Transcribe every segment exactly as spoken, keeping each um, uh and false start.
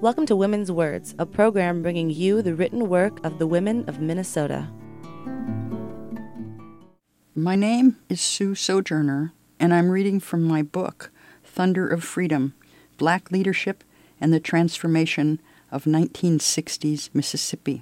Welcome to Women's Words, a program bringing you the written work of the women of Minnesota. My name is Sue Sojourner, and I'm reading from my book, Thunder of Freedom, Black Leadership and the Transformation of nineteen sixties Mississippi.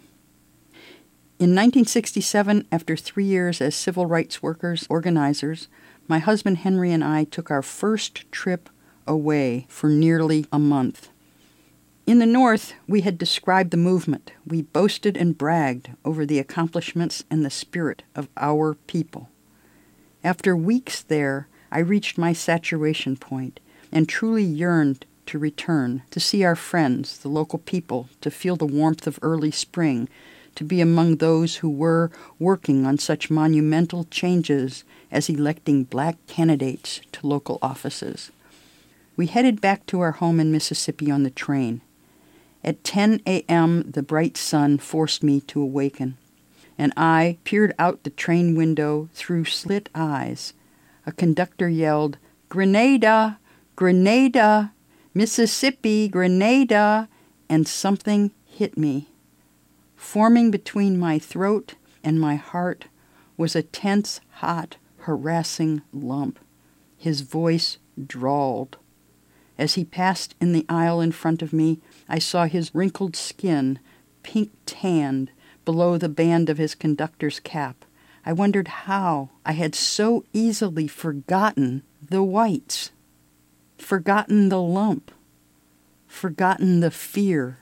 In nineteen sixty-seven, after three years as civil rights workers, organizers, my husband Henry and I took our first trip away for nearly a month. In the North, we had described the movement. We boasted and bragged over the accomplishments and the spirit of our people. After weeks there, I reached my saturation point and truly yearned to return, to see our friends, the local people, to feel the warmth of early spring, to be among those who were working on such monumental changes as electing black candidates to local offices. We headed back to our home in Mississippi on the train. At ten a.m., the bright sun forced me to awaken, and I peered out the train window through slit eyes. A conductor yelled, "Grenada! Grenada! Mississippi! Grenada!" and something hit me. Forming between my throat and my heart was a tense, hot, harassing lump. His voice drawled. As he passed in the aisle in front of me, I saw his wrinkled skin, pink-tanned, below the band of his conductor's cap. I wondered how I had so easily forgotten the whites, forgotten the lump, forgotten the fear.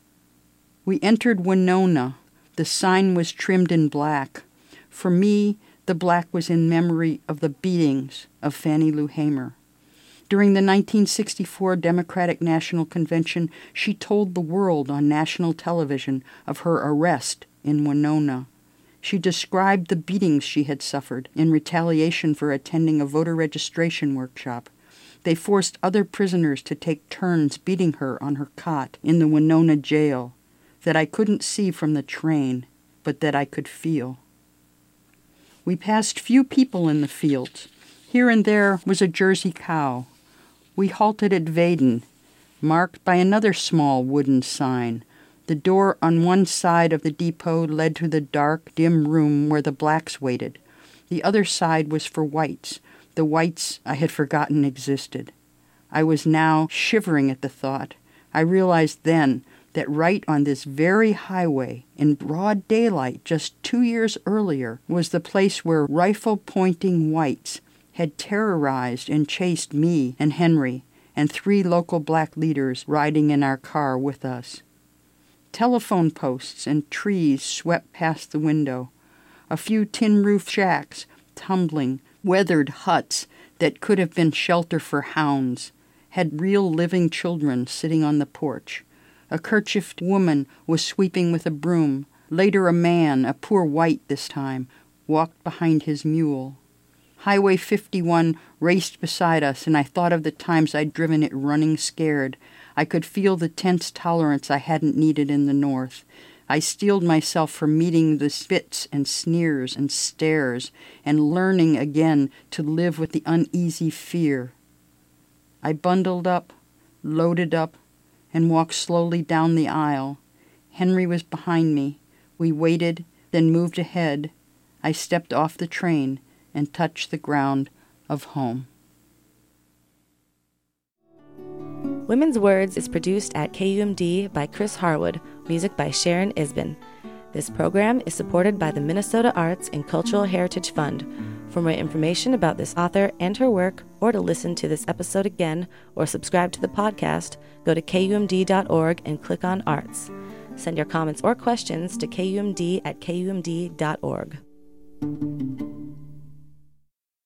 We entered Winona. The sign was trimmed in black. For me, the black was in memory of the beatings of Fannie Lou Hamer. During the nineteen sixty-four Democratic National Convention, she told the world on national television of her arrest in Winona. She described the beatings she had suffered in retaliation for attending a voter registration workshop. They forced other prisoners to take turns beating her on her cot in the Winona jail, that I couldn't see from the train, but that I could feel. We passed few people in the fields. Here and there was a Jersey cow. We halted at Vaden, marked by another small wooden sign. The door on one side of the depot led to the dark, dim room where the blacks waited. The other side was for whites, the whites I had forgotten existed. I was now shivering at the thought. I realized then that right on this very highway, in broad daylight just two years earlier, was the place where rifle-pointing whites had terrorized and chased me and Henry and three local black leaders riding in our car with us. Telephone posts and trees swept past the window. A few tin-roofed shacks, tumbling, weathered huts that could have been shelter for hounds, had real living children sitting on the porch. A kerchiefed woman was sweeping with a broom. Later a man, a poor white this time, walked behind his mule. Highway fifty-one raced beside us, and I thought of the times I'd driven it running scared. I could feel the tense tolerance I hadn't needed in the North. I steeled myself for meeting the spits and sneers and stares and learning again to live with the uneasy fear. I bundled up, loaded up, and walked slowly down the aisle. Henry was behind me. We waited, then moved ahead. I stepped off the train and touched the ground of home. Women's Words is produced at K U M D by Chris Harwood, music by Sharon Isbin. This program is supported by the Minnesota Arts and Cultural Heritage Fund. For more information about this author and her work, or to listen to this episode again, or subscribe to the podcast, go to K U M D dot org and click on Arts. Send your comments or questions to K U M D at K U M D dot org.